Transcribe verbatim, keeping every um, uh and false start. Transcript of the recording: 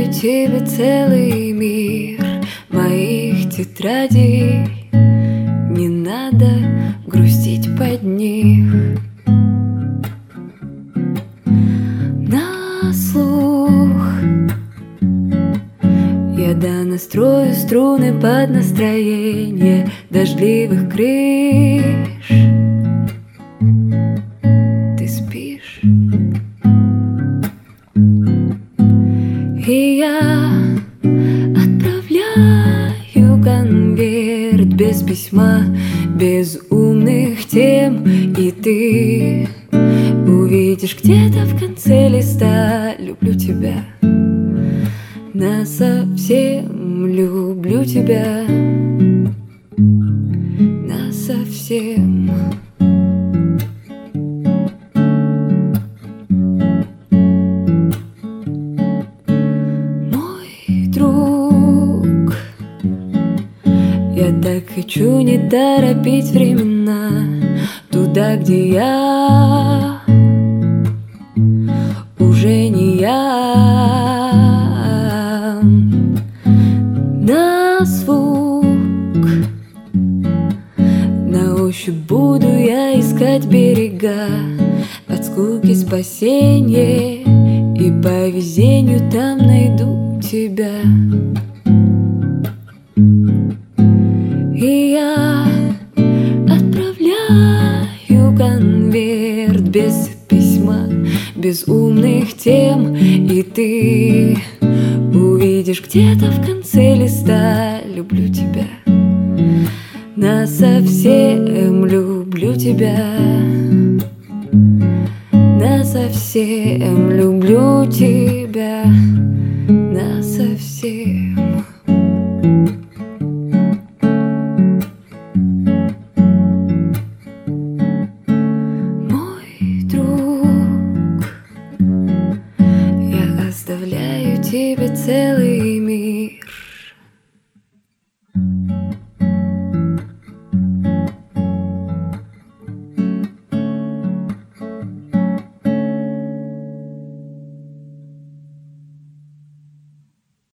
Доверяю тебе целый мир моих тетрадей. Не надо грустить под них. На слух я донастрою струны под настроение дождливых крыш. Ты спишь, и я отправляю конверт без письма, без умных тем, и ты увидишь где-то в конце листа: люблю тебя, насовсем люблю тебя, насовсем. Мой друг, я так хочу не торопить времена туда, где я уже не я. На звук, на ощупь буду я искать берега, от скуки спасение, и по везению там найду тебя. И я отправляю конверт без письма, без умных тем, и ты увидишь где-то в конце листа: люблю тебя, насовсем люблю тебя, насовсем люблю тебя, насовсем.